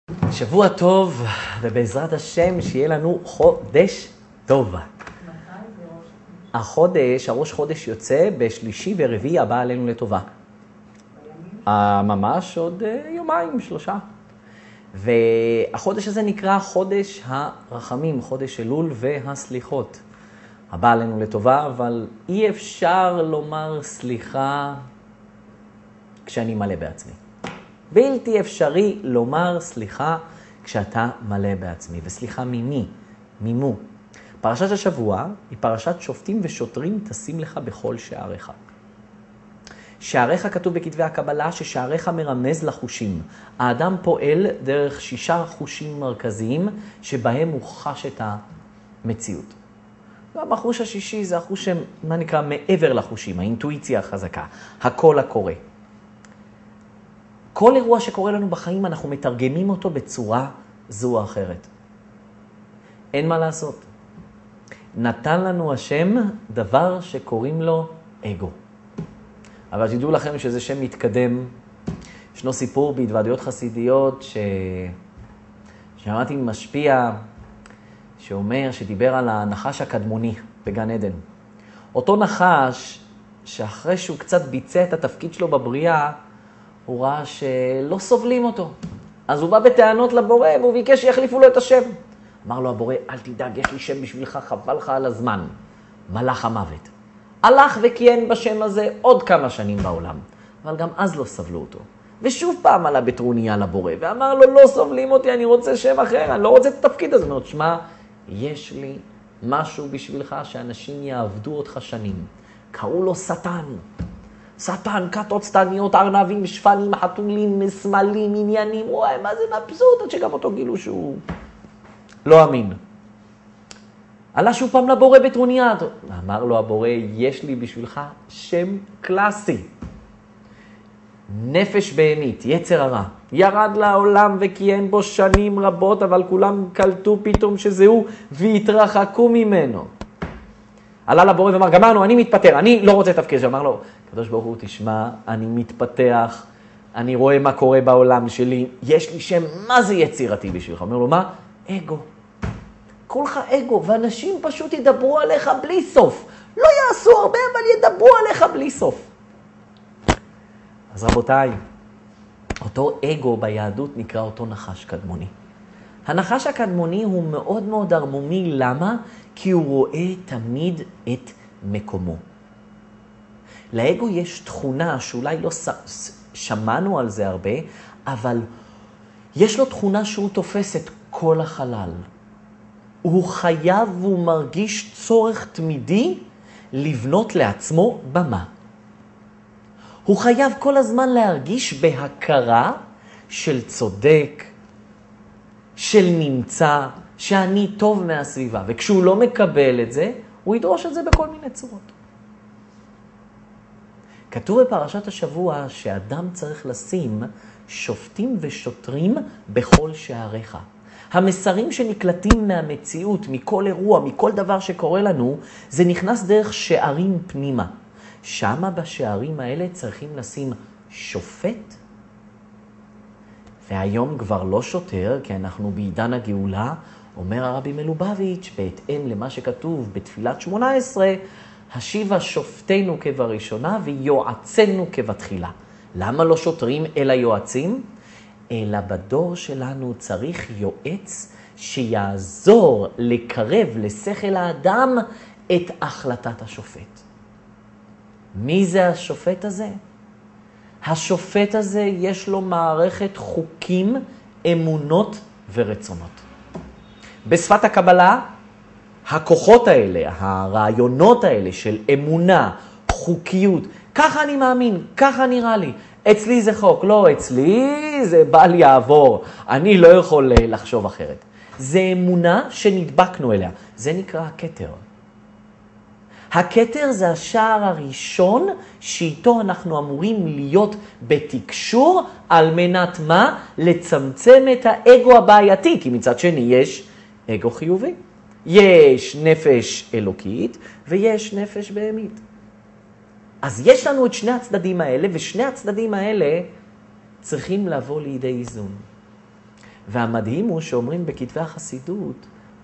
שבוע טוב, ובעזרת השם שיהיה לנו חודש טוב. החודש, הראש חודש יוצא בשלישי ורביעי הבא עלינו לטובה. ממש עוד יומיים, 3. והחודש הזה נקרא חודש הרחמים, חודש אלול והסליחות. הבא עלינו לטובה, אבל אי אפשר לומר סליחה כשאני מלא בעצמי. בלתי אפשרי לומר סליחה כשאתה מלא בעצמי. וסליחה ממי? מימו. פרשת השבוע היא פרשת שופטים ושוטרים תשים לך בכל שעריך. שעריך כתוב בכתבי הקבלה ששעריך מרמז לחושים. האדם פועל דרך 6 חושים מרכזיים שבהם הוא חש את המציאות. והחוש השישי זה החוש מה נקרא מעבר לחושים, האינטואיציה החזקה, הקול הקורא. כל אירוע שקורה לנו בחיים אנחנו מתרגמים אותו בצורה זו או אחרת. אין מה לעשות. נתן לנו השם דבר שקוראים לו אגו. אבל תדעו לכם שזה שם מתקדם. ישנו סיפור בהתוועדויות חסידיות שמעתי משפיע שאומר, שדיבר על הנחש הקדמוני בגן עדן. אותו נחש שאחרי שהוא קצת ביצע את התפקיד שלו בבריאה, הוא ראה שלא סובלים אותו. אז הוא בא בטענות לבורא והוא ביקש שיחליפו לו את השם. אמר לו הבורא, אל תדאג, יש לי שם בשבילך, חבל לך על הזמן. מלאך המוות. הלך וכיהן בשם הזה עוד כמה שנים בעולם. אבל גם אז לא סבלו אותו. ושוב פעם עלה בטרוניה לבורא ואמר לו, לא סובלים אותי, אני רוצה שם אחר, אני לא רוצה את התפקיד הזה. אומרת, שמע, יש לי משהו בשבילך שאנשים יעבדו אותך שנים. קראו לו שטן. שטן, כתות סטניות, ארנבים, שפנים, חתולים, סמלים, עניינים. וואי, מה זה מבסוט? עד שגם אותו גילו שהוא לא אמין. עלה שוב פעם לבורא בטרוניה. אמר לו הבורא, יש לי בשבילך שם קלאסי. נפש בהמית, יצר הרע. ירד לעולם וכיהן בו שנים רבות, אבל כולם קלטו פתאום שזהו והתרחקו ממנו. עלה לבורא ואמר, גמרנו, אני מתפטר, אני לא רוצה תפקיד. אמר לו, קדוש ברוך הוא, תשמע, אני מתפתח, אני רואה מה קורה בעולם שלי, יש לי שם, מה זה יצירתי בשבילך? אומר לו, מה? אגו. כולך אגו, ואנשים פשוט ידברו עליך בלי סוף. לא יעשו הרבה, אבל ידברו עליך בלי סוף. אז רבותיי, אותו אגו ביהדות נקרא אותו נחש קדמוני. הנחש הקדמוני הוא מאוד מאוד ערמומי, למה? כי הוא רואה תמיד את מקומו. לאגו יש תכונה שאולי לא שמענו על זה הרבה, אבל יש לו תכונה שהוא תופס את כל החלל. הוא חייב והוא מרגיש צורך תמידי לבנות לעצמו במה. הוא חייב כל הזמן להרגיש בהכרה של צודק, של נמצא, שאני טוב מהסביבה. וכשהוא לא מקבל את זה, הוא ידרוש את זה בכל מיני צורות. כתוב בפרשת השבוע שאדם צריך לשים שופטים ושוטרים בכל שעריך. המסרים שנקלטים מהמציאות, מכל אירוע, מכל דבר שקורה לנו, זה נכנס דרך שערים פנימה. שמה בשערים האלה צריכים לשים שופט, והיום כבר לא שוטר, כי אנחנו בעידן הגאולה, אומר הרבי מלובביץ', בהתאם למה שכתוב בתפילת 18, השיבה שופטנו כבראשונה ויועצנו כבתחילה. למה לא שוטרים אלא יועצים? אלא בדור שלנו צריך יועץ שיעזור לקרב לשכל האדם את החלטת השופט. מי זה השופט הזה? השופט הזה יש לו מערכת חוקים, אמונות ורצונות. בשפת הקבלה, הכוחות האלה, הרעיונות האלה של אמונה, חוקיות, ככה אני מאמין, ככה נראה לי. אצלי זה חוק, לא אצלי, זה בל יעבור. אני לא יכול לחשוב אחרת. זה אמונה שנדבקנו אליה. זה נקרא הכתר. הכתר זה השער הראשון שאיתו אנחנו אמורים להיות בתקשור על מנת מה? לצמצם את האגו הבעייתי, כי מצד שני יש אגו חיובי. יש נפש אלוקית ויש נפש בהמית. אז יש לנו את שני הצדדים האלה, ושני הצדדים האלה צריכים לבוא לידי איזון. והמדהים הוא שאומרים בכתבי החסידות,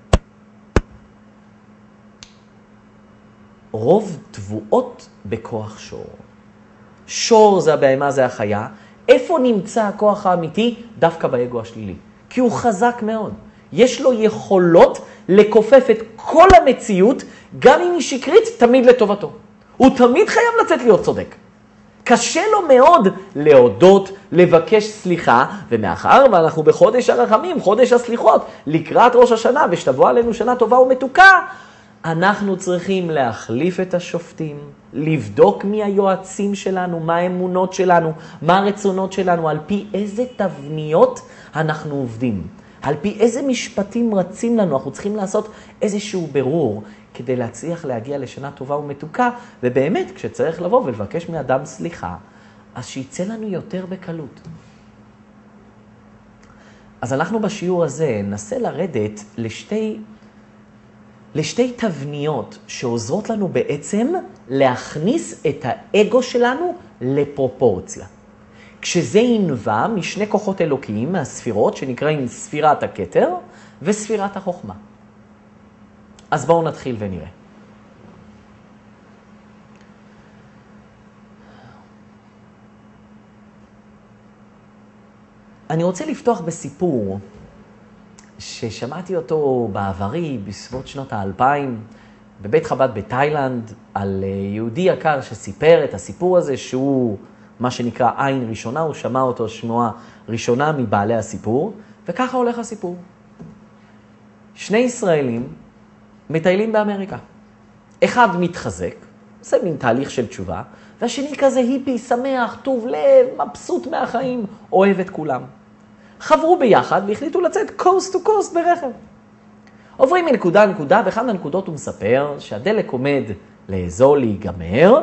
רוב תבואות בכוח שור. שור זה הבהמה, זה החיה. איפה נמצא הכוח האמיתי? דווקא באגו השלילי. כי הוא חזק מאוד. יש לו יכולות לקופף את כל המציאות, גם אם היא שקרית, תמיד לטובתו. הוא תמיד חייב לצאת להיות צודק. קשה לו מאוד להודות, לבקש סליחה, ומאחר ואנחנו בחודש הרחמים, חודש הסליחות, לקראת ראש השנה, ושתבוא עלינו שנה טובה ומתוקה, אנחנו צריכים להחליף את השופטים, לבדוק מי היועצים שלנו, מה האמונות שלנו, מה הרצונות שלנו, על פי איזה תבניות אנחנו עובדים, על פי איזה משפטים רצים לנו. אנחנו צריכים לעשות איזשהו ברור כדי להצליח להגיע לשנה טובה ומתוקה, ובאמת כשצריך לבוא ולבקש מאדם סליחה, אז שיצא לנו יותר בקלות. אז אנחנו בשיעור הזה ננסה לרדת לשתי תבניות שעוזרות לנו בעצם להכניס את האגו שלנו לפרופורציה. כשזה ינבע משני כוחות אלוקיים, מהספירות שנקראים ספירת הכתר וספירת החוכמה. אז בואו נתחיל ונראה. אני רוצה לפתוח בסיפור ששמעתי אותו בעברי בסביבות שנות ה-2000 בבית חב"ד בתאילנד, על יהודי יקר שסיפר את הסיפור הזה שהוא מה שנקרא עין ראשונה, הוא שמע אותו שמועה ראשונה מבעלי הסיפור, וככה הולך הסיפור. שני ישראלים מטיילים באמריקה. אחד מתחזק, עושה מין תהליך של תשובה, והשני כזה היפי, שמח, טוב לב, מבסוט מהחיים, אוהב את כולם. חברו ביחד והחליטו לצאת קוסט טו קוסט ברכב. עוברים מנקודה לנקודה, ואחד מהנקודות הוא מספר שהדלק עומד לאזור להיגמר,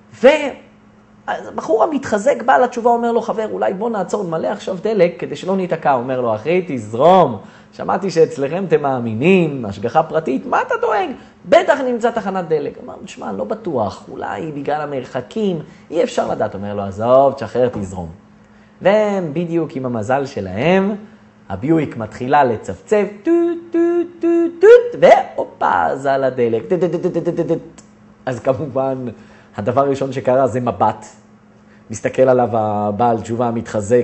והבחור המתחזק בא לתשובה, אומר לו, חבר, אולי בוא נעצור, נמלא עכשיו דלק כדי שלא ניתקע. אומר לו, אחי, תזרום, שמעתי שאצלכם אתם מאמינים, השגחה פרטית, מה אתה דואג? בטח נמצא תחנת דלק. אמר, תשמע, לא בטוח, אולי בגלל המרחקים, אי אפשר לדעת. אומר לו, עזוב, תשחרר, תזרום. והם בדיוק עם המזל שלהם, הביואיק מתחילה לצפצף, והופה, זה על הדלק. אז כמובן, הדבר הראשון שקרה זה מבט. מסתכל עליו הבעל תשובה המתחזק.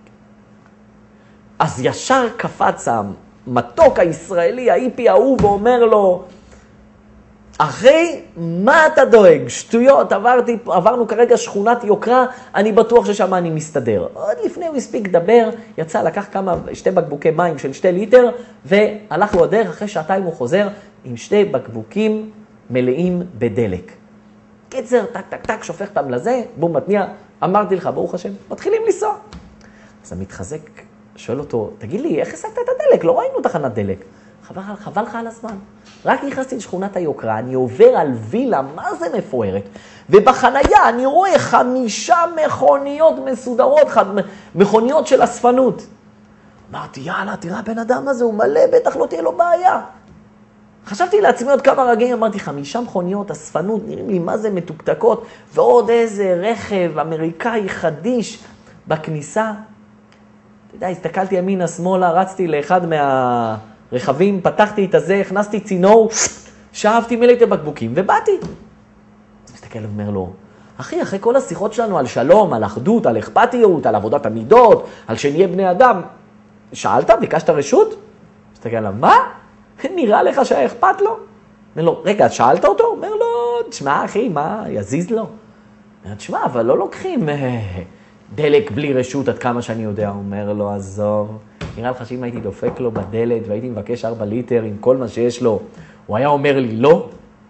אז ישר קפץ המתוק הישראלי, האיפי האהוב, ואומר לו, אחי, מה אתה דואג? שטויות, עברנו כרגע שכונת יוקרה, אני בטוח ששם אני מסתדר. עוד לפני הוא הספיק לדבר, יצא, לקח שתי בקבוקי מים של 2 ליטר, והלך לו הדרך, אחרי שעתיים הוא חוזר עם 2 בקבוקים מלאים בדלק. קיצר, טק, טק, טק, שופך אותם לזה, בום, מתניע, אמרתי לך, ברוך השם, מתחילים לנסוע. אז המתחזק שואל אותו, תגיד לי, איך השגת את הדלק? לא ראינו תחנת דלק. חבל לך על הזמן. רק נכנסתי לשכונת היוקרה, אני עובר על וילה, מה זה מפוארת? ובחנייה אני רואה 5 מכוניות מסודרות, מכוניות של אספנות. אמרתי, יאללה, תראה הבן אדם הזה, הוא מלא, בטח לא תהיה לו בעיה. חשבתי לעצמי עוד כמה רגעים, אמרתי, 5 מכוניות, אספנות, נראים לי מה זה מתוקתקות, ועוד איזה רכב אמריקאי חדיש בכניסה. אתה יודע, הסתכלתי ימינה, שמאלה, רצתי לאחד רכבים, פתחתי את הזה, הכנסתי צינור, שאבתי מלאתי בקבוקים ובאתי. אז מסתכל ואומר לו, אחי, אחרי כל השיחות שלנו על שלום, על אחדות, על אכפתיות, על עבודת המידות, על שנהיה בני אדם, שאלת, ביקשת רשות? מסתכל עליו, מה? נראה לך שהיה אכפת לו? אומר לו, רגע, שאלת אותו? אומר לו, תשמע אחי, מה, יזיז לו? אומר, תשמע, אבל לא לוקחים דלק בלי רשות עד כמה שאני יודע. אומר לו, עזוב. נראה לך שאם הייתי דופק לו בדלת והייתי מבקש 4 ליטר עם כל מה שיש לו, הוא היה אומר לי לא?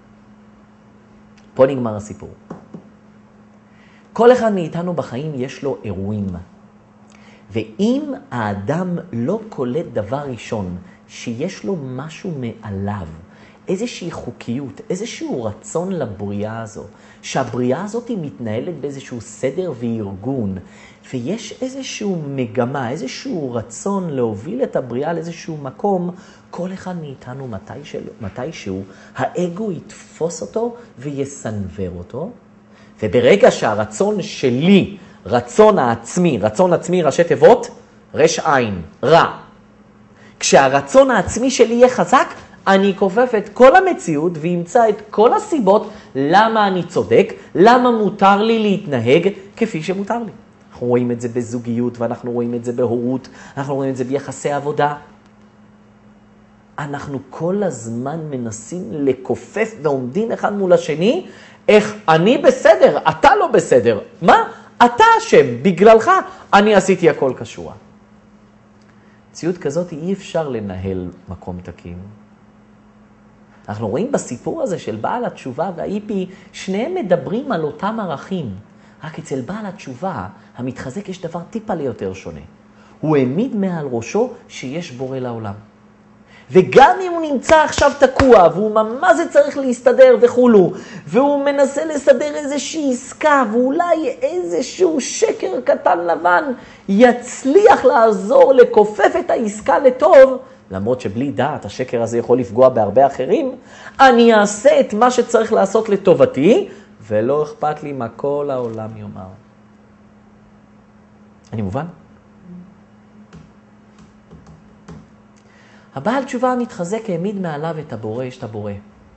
פה נגמר הסיפור. כל אחד מאיתנו בחיים יש לו אירועים. ואם האדם לא קולט דבר ראשון, שיש לו משהו מעליו, איזושהי חוקיות, איזשהו רצון לבריאה הזו, שהבריאה הזאת היא מתנהלת באיזשהו סדר וארגון, ויש איזשהו מגמה, איזשהו רצון להוביל את הבריאה לאיזשהו מקום, כל אחד מאיתנו מתישהו, האגו יתפוס אותו ויסנבר אותו, וברגע שהרצון שלי, רצון העצמי, ראשי תיבות, רש עין, רע, כשהרצון העצמי שלי יהיה חזק, אני כופף את כל המציאות וימצא את כל הסיבות למה אני צודק, למה מותר לי להתנהג כפי שמותר לי. אנחנו רואים את זה בזוגיות, ואנחנו רואים את זה בהורות, אנחנו רואים את זה ביחסי עבודה. אנחנו כל הזמן מנסים לכופף ועומדים אחד מול השני, איך אני בסדר, אתה לא בסדר. מה? אתה אשם, בגללך אני עשיתי הכל כשורה. מציאות כזאת אי אפשר לנהל מקום תקין. אנחנו רואים בסיפור הזה של בעל התשובה והאיפי, שניהם מדברים על אותם ערכים. רק אצל בעל התשובה, המתחזק יש דבר טיפה ליותר שונה. הוא העמיד מעל ראשו שיש בורא לעולם. וגם אם הוא נמצא עכשיו תקוע, והוא ממש צריך להסתדר וכולו, והוא מנסה לסדר איזושהי עסקה, ואולי איזשהו שקר קטן לבן יצליח לעזור לכופף את העסקה לטוב, למרות שבלי דעת השקר הזה יכול לפגוע בהרבה אחרים, אני אעשה את מה שצריך לעשות לטובתי, ולא אכפת לי מה כל העולם יאמר. אני מובן? הבעל תשובה המתחזק העמיד מעליו את הבורא, יש את הבורא.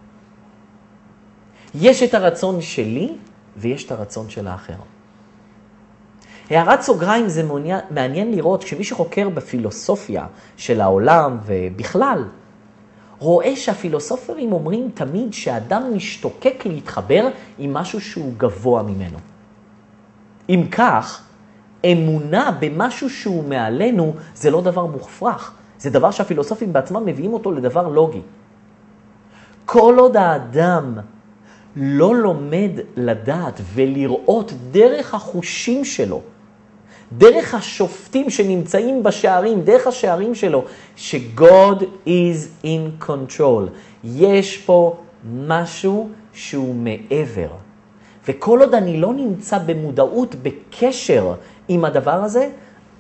יש את הרצון שלי ויש את הרצון של האחר. הערת סוגריים זה מעניין לראות כשמי שחוקר בפילוסופיה של העולם ובכלל, רואה שהפילוסופרים אומרים תמיד שאדם משתוקק להתחבר עם משהו שהוא גבוה ממנו. אם כך, אמונה במשהו שהוא מעלינו זה לא דבר מופרך. זה דבר שהפילוסופים בעצמם מביאים אותו לדבר לוגי. כל עוד האדם לא לומד לדעת ולראות דרך החושים שלו, דרך השופטים שנמצאים בשערים, דרך השערים שלו, ש-God is in control. יש פה משהו שהוא מעבר. וכל עוד אני לא נמצא במודעות, בקשר עם הדבר הזה,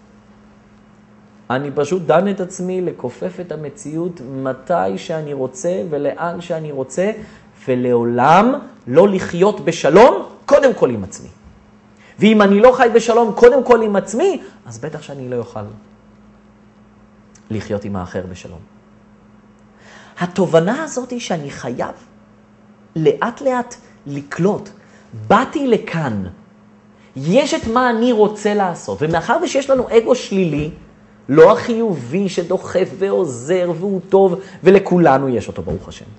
אני פשוט דן את עצמי לכופף את המציאות מתי שאני רוצה ולאן שאני רוצה, ולעולם לא לחיות בשלום, קודם כל עם עצמי. ואם אני לא חי בשלום קודם כל עם עצמי, אז בטח שאני לא אוכל לחיות עם האחר בשלום. התובנה הזאת היא שאני חייב לאט לאט לקלוט. באתי לכאן, יש את מה אני רוצה לעשות, ומאחר ושיש לנו אגו שלילי, לא החיובי שדוחף ועוזר והוא טוב, ולכולנו יש אותו ברוך השם.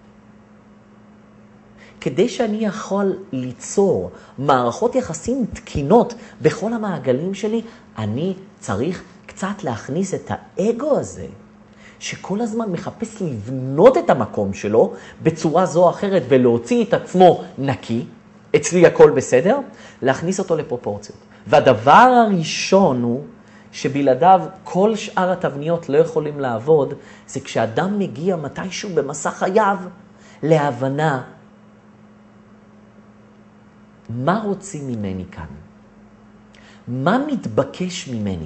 כדי שאני יכול ליצור מערכות יחסים תקינות בכל המעגלים שלי, אני צריך קצת להכניס את האגו הזה, שכל הזמן מחפש לבנות את המקום שלו בצורה זו או אחרת ולהוציא את עצמו נקי, אצלי הכל בסדר, להכניס אותו לפרופורציות. והדבר הראשון הוא שבלעדיו כל שאר התבניות לא יכולים לעבוד, זה כשאדם מגיע מתישהו במסע חייו להבנה מה רוצים ממני כאן? מה מתבקש ממני?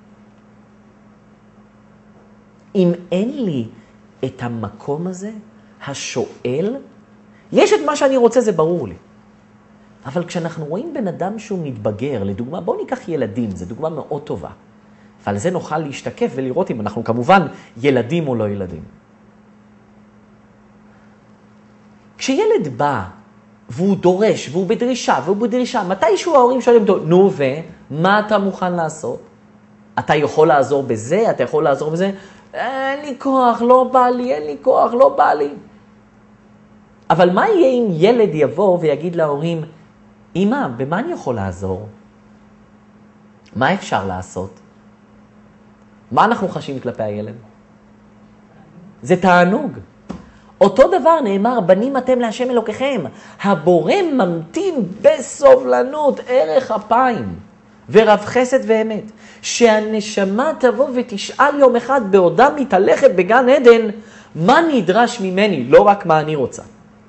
אם אין לי את המקום הזה, השואל, יש את מה שאני רוצה, זה ברור לי. אבל כשאנחנו רואים בן אדם שהוא מתבגר, לדוגמה, בואו ניקח ילדים, זו דוגמה מאוד טובה. ועל זה נוכל להשתקף ולראות אם אנחנו כמובן ילדים או לא ילדים. כשילד בא והוא דורש והוא בדרישה, מתישהו ההורים שואלים אותו, נו ומה אתה מוכן לעשות? אתה יכול לעזור בזה, אתה יכול לעזור בזה? אין לי כוח, לא בא לי, אין לי כוח, לא בא לי. אבל מה יהיה אם ילד יבוא ויגיד להורים, אמא, במה אני יכול לעזור? מה אפשר לעשות? מה אנחנו חשים כלפי הילד? זה תענוג. אותו דבר נאמר, בנים אתם להשם אלוקיכם. הבורא ממתין בסובלנות, ערך אפיים, ורב חסד ואמת. שהנשמה תבוא ותשאל יום אחד בעודה מתהלכת בגן עדן, מה נדרש ממני, לא רק מה אני רוצה.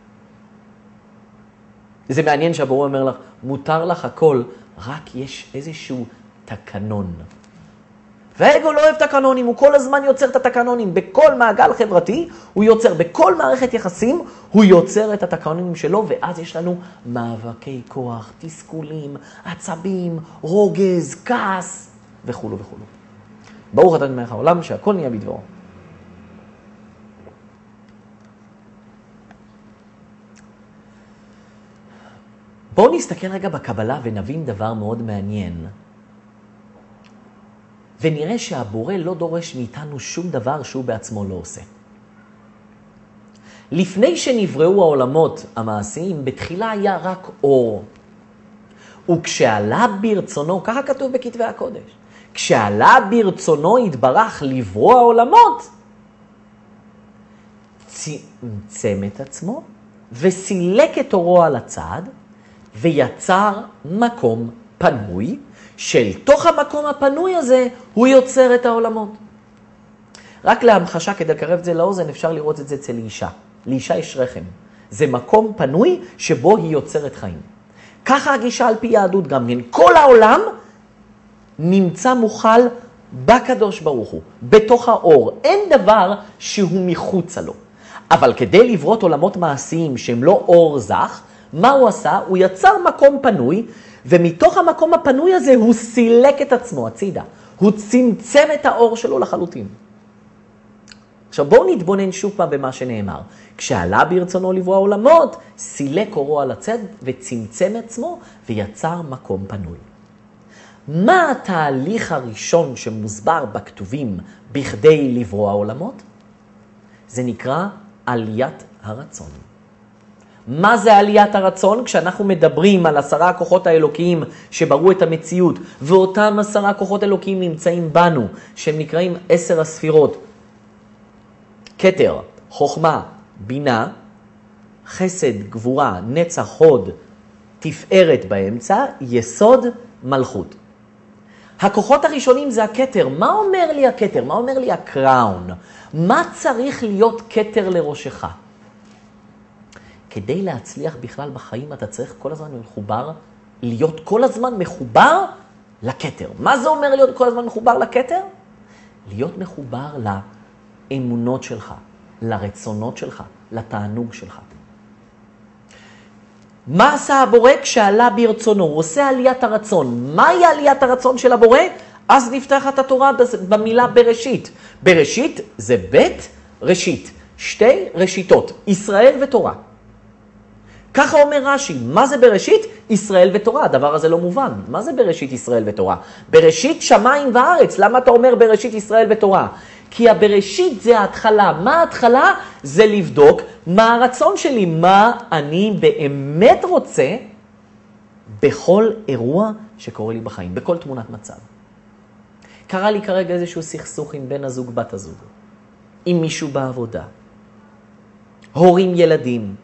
זה מעניין שהבורא אומר לך, מותר לך הכל, רק יש איזשהו תקנון. והאגו לא אוהב תקנונים, הוא כל הזמן יוצר את התקנונים. בכל מעגל חברתי הוא יוצר, בכל מערכת יחסים הוא יוצר את התקנונים שלו, ואז יש לנו מאבקי כוח, תסכולים, עצבים, רוגז, כעס וכו' וכו'. ברוך אתה מלך העולם שהכל נהיה בדברו. בואו נסתכל רגע בקבלה ונבין דבר מאוד מעניין. ונראה שהבורא לא דורש מאיתנו שום דבר שהוא בעצמו לא עושה. לפני שנבראו העולמות המעשיים, בתחילה היה רק אור. וכשעלה ברצונו, ככה כתוב בכתבי הקודש, כשעלה ברצונו התברך לברוא העולמות, צמצם את עצמו וסילק את אורו על הצד, ויצר מקום פנוי, של תוך המקום הפנוי הזה הוא יוצר את העולמות. רק להמחשה כדי לקרב את זה לאוזן, אפשר לראות את זה אצל אישה. לאישה יש רחם. זה מקום פנוי שבו היא יוצרת חיים. ככה הגישה על פי יהדות גם כן. כל העולם נמצא מוכל בקדוש ברוך הוא, בתוך האור. אין דבר שהוא מחוצה לו. אבל כדי לברות עולמות מעשיים שהם לא אור זך, מה הוא עשה? הוא יצר מקום פנוי, ומתוך המקום הפנוי הזה הוא סילק את עצמו הצידה. הוא צמצם את האור שלו לחלוטין. עכשיו בואו נתבונן שוב פעם במה שנאמר. כשעלה ברצונו לברוא העולמות, סילק אורו על הצד וצמצם עצמו ויצר מקום פנוי. מה התהליך הראשון שמוסבר בכתובים בכדי לברוא העולמות? זה נקרא עליית הרצון. מה זה עליית הרצון? כשאנחנו מדברים על 10 הכוחות האלוקיים שבראו את המציאות, ואותם 10 הכוחות אלוקיים נמצאים בנו, שהם נקראים 10 הספירות. כתר, חוכמה, בינה, חסד, גבורה, נצח, הוד, תפארת באמצע, יסוד, מלכות. הכוחות הראשונים זה הכתר. מה אומר לי הכתר? מה אומר לי הקראון? מה צריך להיות כתר לראשך? כדי להצליח בכלל בחיים אתה צריך כל הזמן להיות כל הזמן מחובר לכתר. מה זה אומר להיות כל הזמן מחובר לכתר? להיות מחובר לאמונות שלך, לרצונות שלך, לתענוג שלך. מה עשה הבורא כשעלה ברצונו? הוא עושה עליית הרצון. מהי עליית הרצון של הבורא? אז נפתחת התורה במילה בראשית. בראשית זה בית ראשית. 2 ראשיתות, ישראל ותורה. ככה אומר רש"י, מה זה בראשית? ישראל ותורה. הדבר הזה לא מובן. מה זה בראשית ישראל ותורה? בראשית שמיים וארץ. למה אתה אומר בראשית ישראל ותורה? כי הבראשית זה ההתחלה. מה ההתחלה? זה לבדוק מה הרצון שלי, מה אני באמת רוצה בכל אירוע שקורה לי בחיים, בכל תמונת מצב. קרה לי כרגע איזשהו סכסוך עם בן הזוג, בת הזוג, עם מישהו בעבודה, הורים, ילדים,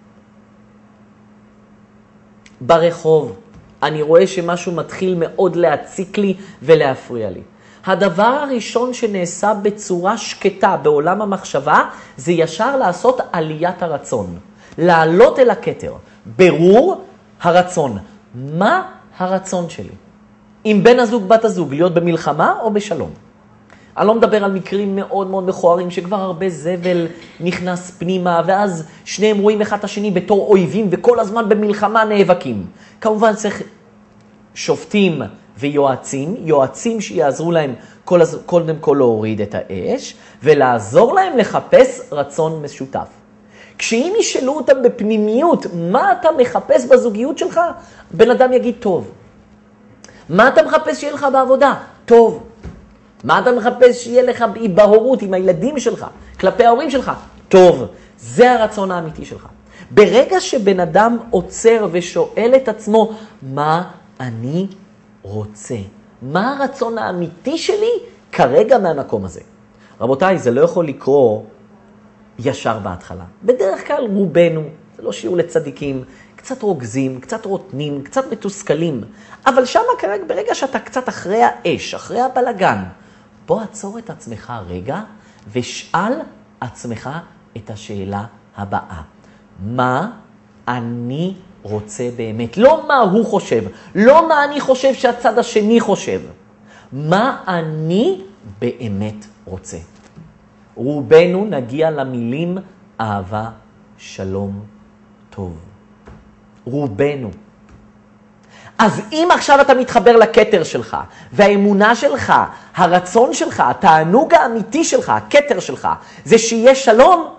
ברחוב, אני רואה שמשהו מתחיל מאוד להציק לי ולהפריע לי. הדבר הראשון שנעשה בצורה שקטה בעולם המחשבה, זה ישר לעשות עליית הרצון. לעלות אל הכתר. ברור הרצון. מה הרצון שלי? עם בן הזוג, בת הזוג, להיות במלחמה או בשלום? אני לא מדבר על מקרים מאוד מאוד מכוערים שכבר הרבה זבל נכנס פנימה, ואז שניהם רואים אחד את השני בתור אויבים וכל הזמן במלחמה נאבקים. כמובן צריך שופטים ויועצים, יועצים שיעזרו להם קודם כל להוריד את האש, ולעזור להם לחפש רצון משותף. כשאם ישאלו אותם בפנימיות, מה אתה מחפש בזוגיות שלך? בן אדם יגיד טוב. מה אתה מחפש שיהיה לך בעבודה? טוב. מה אתה מחפש שיהיה לך בהורות עם הילדים שלך, כלפי ההורים שלך? טוב. זה הרצון האמיתי שלך. ברגע שבן אדם עוצר ושואל את עצמו, מה אני רוצה? מה הרצון האמיתי שלי כרגע מהמקום הזה? רבותיי, זה לא יכול לקרוא ישר בהתחלה. בדרך כלל רובנו, זה לא שיעור לצדיקים, קצת רוגזים, קצת רוטנים, קצת מתוסכלים. אבל שם כרגע, ברגע שאתה קצת אחרי האש, אחרי הבלגן, בוא עצור את עצמך רגע ושאל עצמך את השאלה הבאה. מה אני רוצה באמת? לא מה הוא חושב, לא מה אני חושב שהצד השני חושב. מה אני באמת רוצה? רובנו נגיע למילים אהבה, שלום, טוב. רובנו. אז אם עכשיו אתה מתחבר לכתר שלך, והאמונה שלך, הרצון שלך, התענוג האמיתי שלך, הכתר שלך, זה שיהיה שלום,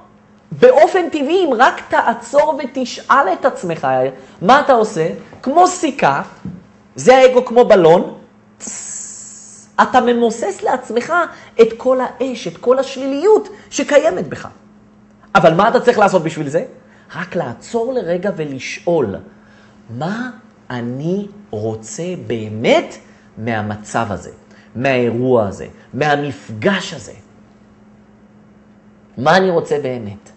באופן טבעי, אם רק תעצור ותשאל את עצמך, מה אתה עושה? כמו סיכה, זה האגו כמו בלון, אתה ממוסס לעצמך את כל האש, את כל השליליות שקיימת בך. אבל מה אתה צריך לעשות בשביל זה? רק לעצור לרגע ולשאול, מה אני רוצה באמת מהמצב הזה, מהאירוע הזה, מהמפגש הזה? מה אני רוצה באמת?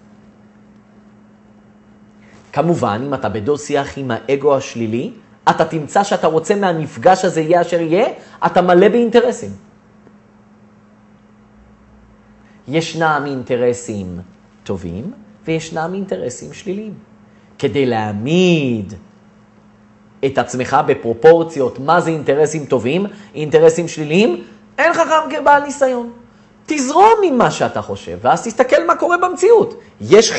כמובן, אם אתה בדו שיח עם האגו השלילי, אתה תמצא שאתה רוצה מהמפגש הזה יהיה אשר יהיה, אתה מלא באינטרסים. ישנם אינטרסים טובים, וישנם אינטרסים שליליים. כדי להעמיד את עצמך בפרופורציות, מה זה אינטרסים טובים, אינטרסים שליליים, אין חכם כבעל ניסיון. תזרום ממה שאתה חושב, ואז תסתכל מה קורה במציאות. יש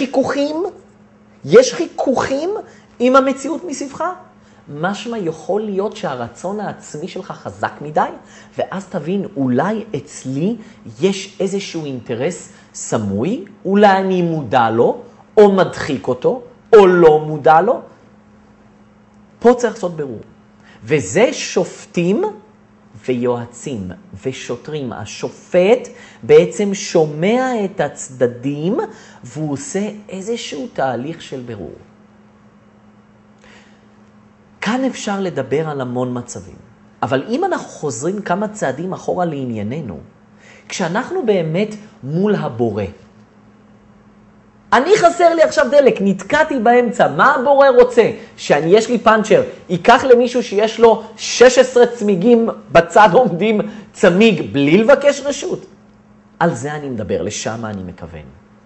חיכוכים עם המציאות מסביבך. משמע יכול להיות שהרצון העצמי שלך חזק מדי, ואז תבין, אולי אצלי יש איזשהו אינטרס סמוי, אולי אני מודע לו, או מדחיק אותו, או לא מודע לו. פה צריך לעשות ברור. וזה שופטים ויועצים ושוטרים. השופט בעצם שומע את הצדדים, והוא עושה איזשהו תהליך של ברור. כאן אפשר לדבר על המון מצבים. אבל אם אנחנו חוזרים כמה צעדים אחורה לענייננו, כשאנחנו באמת מול הבורא, אני חסר לי עכשיו דלק, נתקעתי באמצע, מה הבורא רוצה? יש לי פאנצ'ר, ייקח למישהו שיש לו 16 צמיגים בצד עומדים צמיג בלי לבקש רשות? על זה אני מדבר, לשם אני מכוון.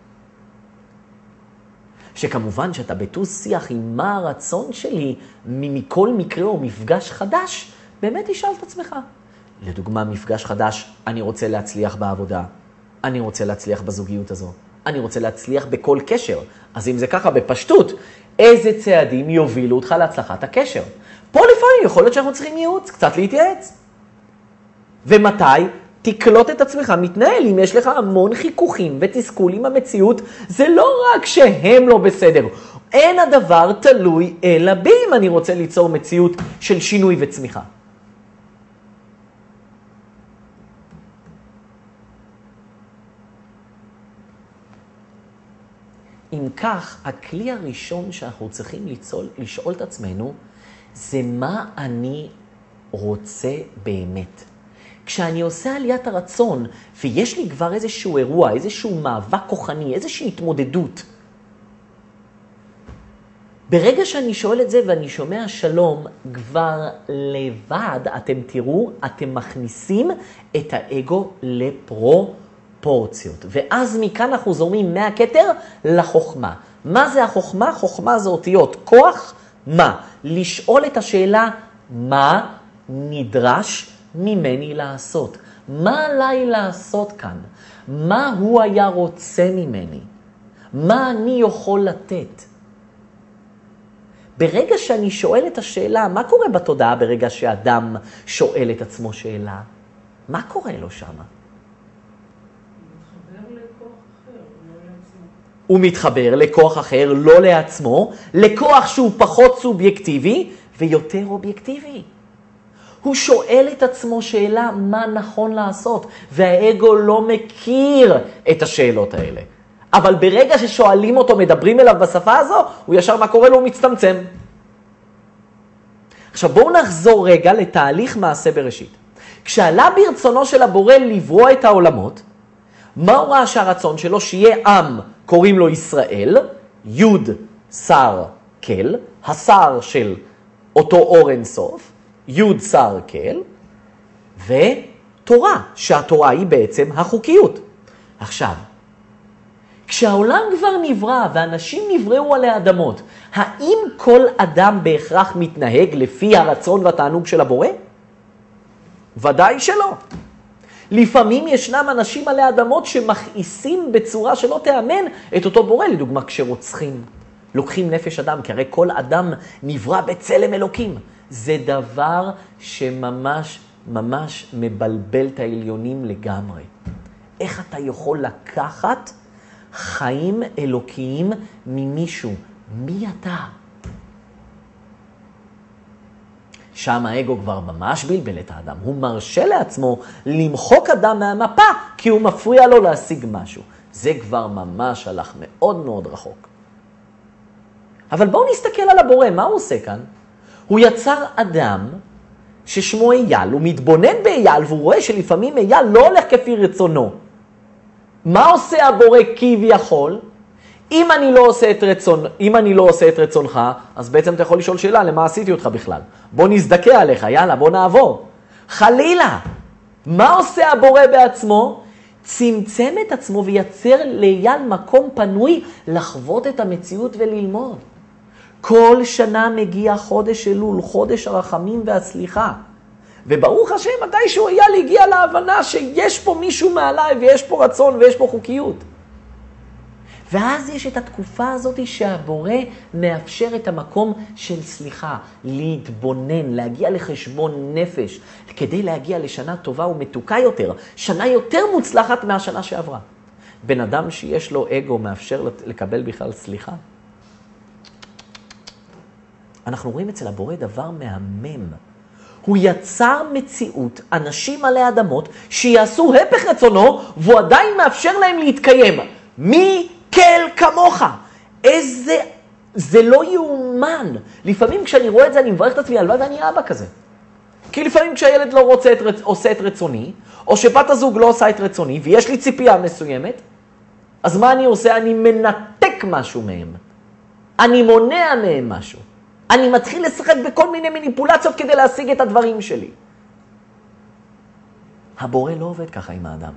שכמובן שאתה בטוס שיח עם מה הרצון שלי מכל מקרה או מפגש חדש, באמת תשאל את עצמך. לדוגמה, מפגש חדש, אני רוצה להצליח בעבודה, אני רוצה להצליח בזוגיות הזו, אני רוצה להצליח בכל קשר. אז אם זה ככה בפשטות, איזה צעדים יובילו אותך להצלחת הקשר? פה לפעמים יכול להיות שאנחנו צריכים ייעוץ, קצת להתייעץ. ומתי? תקלוט את עצמך מתנהל. אם יש לך המון חיכוכים ותסכול עם המציאות, זה לא רק שהם לא בסדר. אין הדבר תלוי אלא בי אם אני רוצה ליצור מציאות של שינוי וצמיחה. אם כך, הכלי הראשון שאנחנו צריכים לשאול את עצמנו, זה מה אני רוצה באמת. כשאני עושה עליית הרצון, ויש לי כבר איזשהו אירוע, איזשהו מאבק כוחני, איזושהי התמודדות, ברגע שאני שואל את זה ואני שומע שלום, כבר לבד, אתם תראו, אתם מכניסים את האגו לפרופורציות. ואז מכאן אנחנו זורמים מהכתר לחוכמה. מה זה החוכמה? חוכמה זה אותיות. כוח, מה? לשאול את השאלה, מה נדרש ממני לעשות? מה עליי לעשות כאן? מה הוא היה רוצה ממני? מה אני יכול לתת? ברגע שאני שואל את השאלה, מה קורה בתודעה ברגע שאדם שואל את עצמו שאלה? מה קורה לו שם? הוא מתחבר לכוח אחר, לא לעצמו, לכוח שהוא פחות סובייקטיבי ויותר אובייקטיבי. הוא שואל את עצמו שאלה מה נכון לעשות, והאגו לא מכיר את השאלות האלה. אבל ברגע ששואלים אותו, מדברים אליו בשפה הזו, הוא ישר מה קורה לו, הוא מצטמצם. עכשיו בואו נחזור רגע לתהליך מעשה בראשית. כשעלה ברצונו של הבורא לברוא את העולמות, מה הוא ראה שהרצון שלו? שיהיה עם, קוראים לו ישראל, יוד שר כל, השר של אותו אור אין סוף, יוד שר כל, ותורה, שהתורה היא בעצם החוקיות. עכשיו, כשהעולם כבר נברא ואנשים נבראו עלי אדמות, האם כל אדם בהכרח מתנהג לפי הרצון והתענוג של הבורא? ודאי שלא. לפעמים ישנם אנשים עלי אדמות שמכעיסים בצורה שלא תאמן את אותו בורא, לדוגמה כשרוצחים, לוקחים נפש אדם, כי הרי כל אדם נברא בצלם אלוקים. זה דבר שממש ממש מבלבל את העליונים לגמרי. איך אתה יכול לקחת חיים אלוקיים ממישהו. מי אתה? שם האגו כבר ממש בלבל את האדם. הוא מרשה לעצמו למחוק אדם מהמפה, כי הוא מפריע לו להשיג משהו. זה כבר ממש הלך מאוד מאוד רחוק. אבל בואו נסתכל על הבורא, מה הוא עושה כאן? הוא יצר אדם ששמו אייל, הוא מתבונן באייל, והוא רואה שלפעמים אייל לא הולך כפי רצונו. מה עושה הבורא כביכול? אם אני לא עושה את רצונך, אז בעצם אתה יכול לשאול שאלה, למה עשיתי אותך בכלל? בוא נזדכה עליך, יאללה, בוא נעבור. חלילה, מה עושה הבורא בעצמו? צמצם את עצמו ויצר לאייל מקום פנוי לחוות את המציאות וללמוד. כל שנה מגיע חודש אלול, חודש הרחמים והסליחה. וברוך השם, מתישהו אייל הגיע להבנה שיש פה מישהו מעליי ויש פה רצון ויש פה חוקיות. ואז יש את התקופה הזאת שהבורא מאפשר את המקום של סליחה, להתבונן, להגיע לחשבון נפש, כדי להגיע לשנה טובה ומתוקה יותר, שנה יותר מוצלחת מהשנה שעברה. בן אדם שיש לו אגו מאפשר לקבל בכלל סליחה. אנחנו רואים אצל הבורא דבר מהמם. הוא יצר מציאות, אנשים עלי אדמות, שיעשו הפך רצונו, והוא עדיין מאפשר להם להתקיים. מי כל כמוך? זה לא יאומן. לפעמים כשאני רואה את זה, אני מברך את עצמי, הלוואי ואני אבא כזה. כי לפעמים כשהילד לא עושה את רצוני, או שבת הזוג לא עושה את רצוני, ויש לי ציפייה מסוימת, אז מה אני עושה? אני מנתק משהו מהם. אני מונע מהם משהו. אני מתחיל לשחק בכל מיני מניפולציות כדי להשיג את הדברים שלי. הבורא לא עובד ככה עם האדם.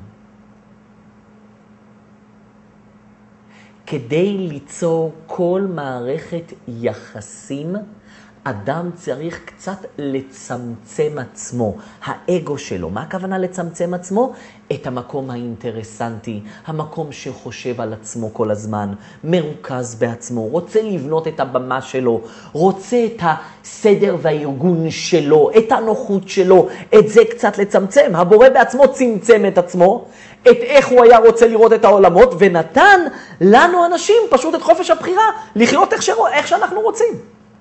כדי ליצור כל מערכת יחסים, אדם צריך קצת לצמצם עצמו, האגו שלו. מה הכוונה לצמצם עצמו? את המקום האינטרסנטי, המקום שחושב על עצמו כל הזמן, מרוכז בעצמו, רוצה לבנות את הבמה שלו, רוצה את הסדר והארגון שלו, את הנוחות שלו, את זה קצת לצמצם. הבורא בעצמו צמצם את עצמו, את איך הוא היה רוצה לראות את העולמות, ונתן לנו אנשים פשוט את חופש הבחירה, לחיות איך שאנחנו רוצים.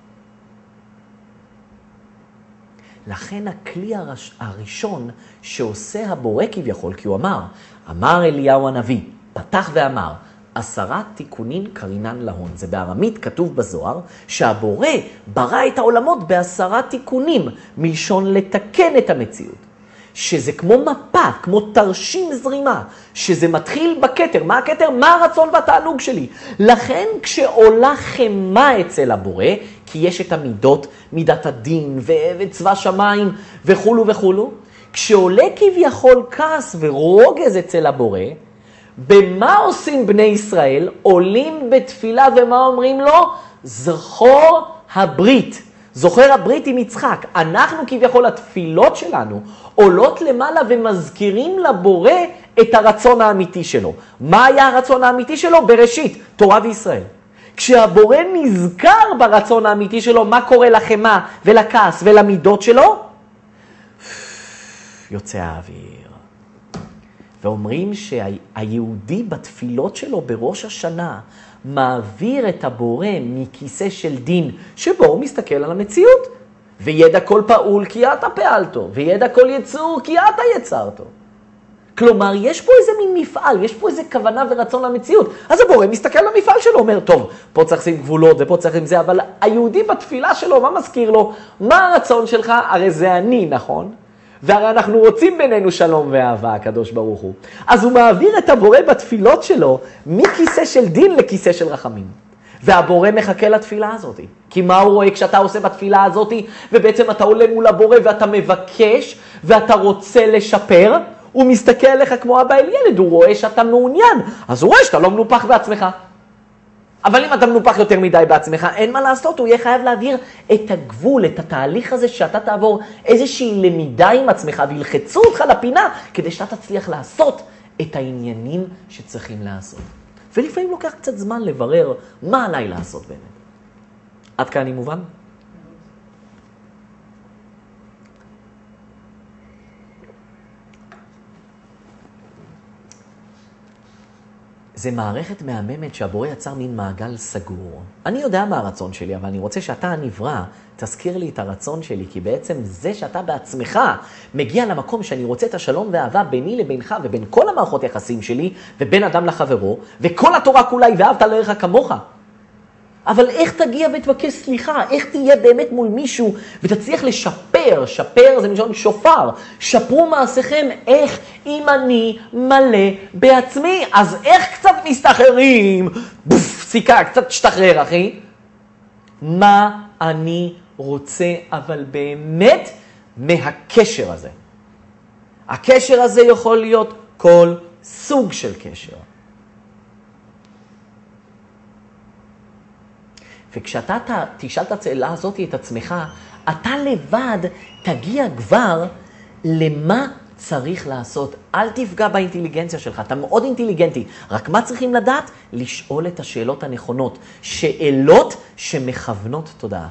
לכן הכלי הראשון שעושה הבורא כביכול, כי הוא אמר אליהו הנביא, פתח ואמר, 10 תיקונין קרינן להון. זה בארמית כתוב בזוהר, שהבורא ברא את העולמות ב10 תיקונים, מלשון לתקן את המציאות. שזה כמו מפה, כמו תרשים זרימה, שזה מתחיל בכתר. מה הכתר? מה הרצון והתענוג שלי? לכן כשעולה חמה אצל הבורא, כי יש את המידות, מידת הדין וצבא שמיים וכולו וכולו, כשעולה כביכול כעס ורוגז אצל הבורא, במה עושים בני ישראל? עולים בתפילה ומה אומרים לו? זכור הברית. זוכר הברית עם יצחק. אנחנו כביכול התפילות שלנו עולות למעלה ומזכירים לבורא את הרצון האמיתי שלו. מה היה הרצון האמיתי שלו? בראשית, תורה וישראל. כשהבורא נזכר ברצון האמיתי שלו, מה קורה לחמה ולכעס ולמידות שלו? יוצא האוויר. ואומרים שהיהודי בתפילות שלו בראש השנה מעביר את הבורא מכיסא של דין, שבו הוא מסתכל על המציאות. וידע כל פעול כי אתה פעלתו, וידע כל יצור כי אתה יצרתו. כלומר, יש פה איזה מין מפעל, יש פה איזה כוונה ורצון למציאות. אז הבורא מסתכל למפעל שלו, אומר, טוב, פה צריך לשים גבולות ופה צריך לשים זה, אבל היהודי בתפילה שלו, מה מזכיר לו? מה הרצון שלך? הרי זה אני, נכון? והרי אנחנו רוצים בינינו שלום ואהבה, הקדוש ברוך הוא. אז הוא מעביר את הבורא בתפילות שלו, מכיסא של דין לכיסא של רחמים. והבורא מחכה לתפילה הזאת. כי מה הוא רואה כשאתה עושה בתפילה הזאת, ובעצם אתה עולה מול הבורא ואתה מבקש, ואתה רוצה לשפר, הוא מסתכל עליך כמו אבא אל ילד, הוא רואה שאתה מעוניין, אז הוא רואה שאתה לא מנופח בעצמך. אבל אם אתה מנופח יותר מדי בעצמך, אין מה לעשות, הוא יהיה חייב להעביר את הגבול, את התהליך הזה שאתה תעבור איזושהי למידה עם עצמך, וילחצו אותך לפינה, כדי שאתה תצליח לעשות את העניינים שצריכים לעשות. ולפעמים לוקח קצת זמן לברר מה עליי לעשות באמת. עד כאן אני מובן? זה מערכת מהממת שהבורא יצר מין מעגל סגור. אני יודע מה הרצון שלי, אבל אני רוצה שאתה הנברא, תזכיר לי את הרצון שלי, כי בעצם זה שאתה בעצמך מגיע למקום שאני רוצה את השלום והאהבה ביני לבינך ובין כל המערכות יחסים שלי ובין אדם לחברו, וכל התורה כולה היא ואהבת לרעך כמוך. אבל איך תגיע ותבקש סליחה? איך תהיה באמת מול מישהו ותצליח לשפר? שפר זה מלשון שופר. שפרו מעשיכם, איך אם אני מלא בעצמי? אז איך קצת מסתחררים? סיכה, קצת שתחרר אחי. מה אני רוצה אבל באמת מהקשר הזה? הקשר הזה יכול להיות כל סוג של קשר. וכשאתה תשאל את השאלה הזאת את עצמך, אתה לבד תגיע כבר למה צריך לעשות. אל תפגע באינטליגנציה שלך, אתה מאוד אינטליגנטי. רק מה צריכים לדעת? לשאול את השאלות הנכונות. שאלות שמכוונות תודעה.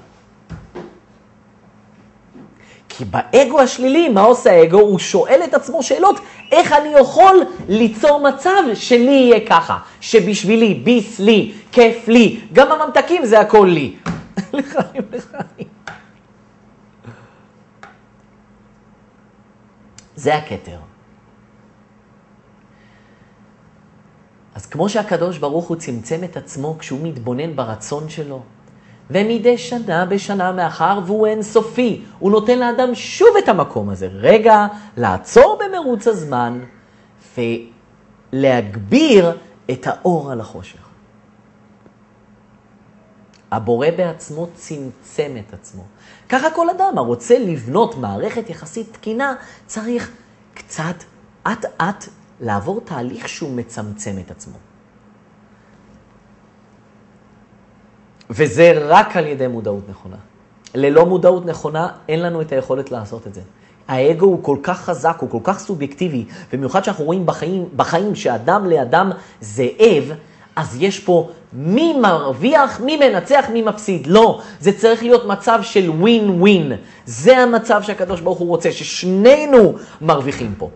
כי באגו השלילי, מה עושה האגו? הוא שואל את עצמו שאלות, איך אני יכול ליצור מצב שלי יהיה ככה, שבשבילי, ביס לי, כיף לי, גם הממתקים זה הכל לי. לחיים, לחיים. זה הכתר. אז כמו שהקדוש ברוך הוא צמצם את עצמו כשהוא מתבונן ברצון שלו, ומדי שנה בשנה מאחר והוא אינסופי, הוא נותן לאדם שוב את המקום הזה. רגע, לעצור במרוץ הזמן ולהגביר את האור על החושך. הבורא בעצמו צמצם את עצמו. ככה כל אדם הרוצה לבנות מערכת יחסית תקינה, צריך קצת עט לעבור תהליך שהוא מצמצם את עצמו. וזה רק על ידי מודעות נכונה. ללא מודעות נכונה, אין לנו את היכולת לעשות את זה. האגו הוא כל כך חזק, הוא כל כך סובייקטיבי, במיוחד שאנחנו רואים בחיים שאדם לאדם זאב, אז יש פה מי מרוויח, מי מנצח, מי מפסיד. לא, זה צריך להיות מצב של ווין ווין. זה המצב שהקדוש ברוך הוא רוצה, ששנינו מרוויחים פה.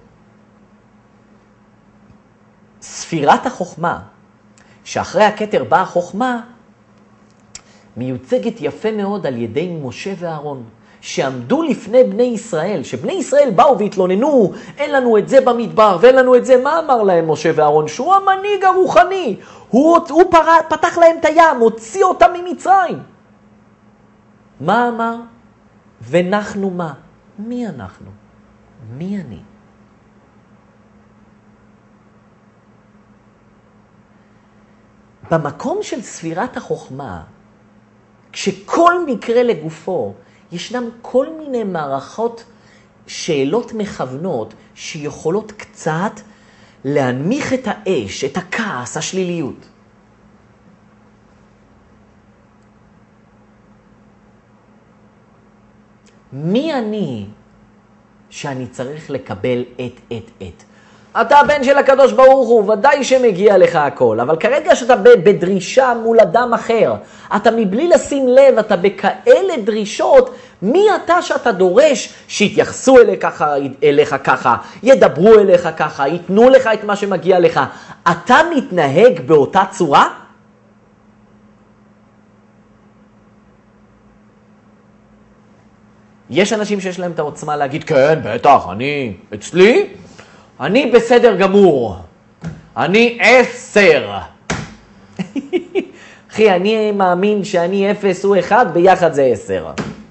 ספירת החוכמה, שאחרי הכתר באה החוכמה, מיוצגת יפה מאוד על ידי משה ואהרון, שעמדו לפני בני ישראל, שבני ישראל באו והתלוננו, אין לנו את זה במדבר ואין לנו את זה. מה אמר להם משה ואהרון? שהוא המנהיג הרוחני, הוא פתח להם את הים, הוציא אותם ממצרים. מה אמר? ונחנו מה? מי אנחנו? מי אני? במקום של ספירת החוכמה, כשכל מקרה לגופו, ישנם כל מיני מערכות שאלות מכוונות שיכולות קצת להנמיך את האש, את הכעס, השליליות. מי אני שאני צריך לקבל את? אתה הבן של הקדוש ברוך הוא, ודאי שמגיע לך הכל, אבל כרגע שאתה בדרישה מול אדם אחר, אתה מבלי לשים לב, אתה בכאלה דרישות, מי אתה שאתה דורש שיתייחסו אליך ככה, ידברו אליך ככה, ייתנו לך את מה שמגיע לך, אתה מתנהג באותה צורה? יש אנשים שיש להם את העוצמה להגיד, כן, בטח, אצלי, אני בסדר גמור. אני 10. אחי, אני מאמין שאני 0 הוא 1, ביחד זה 10.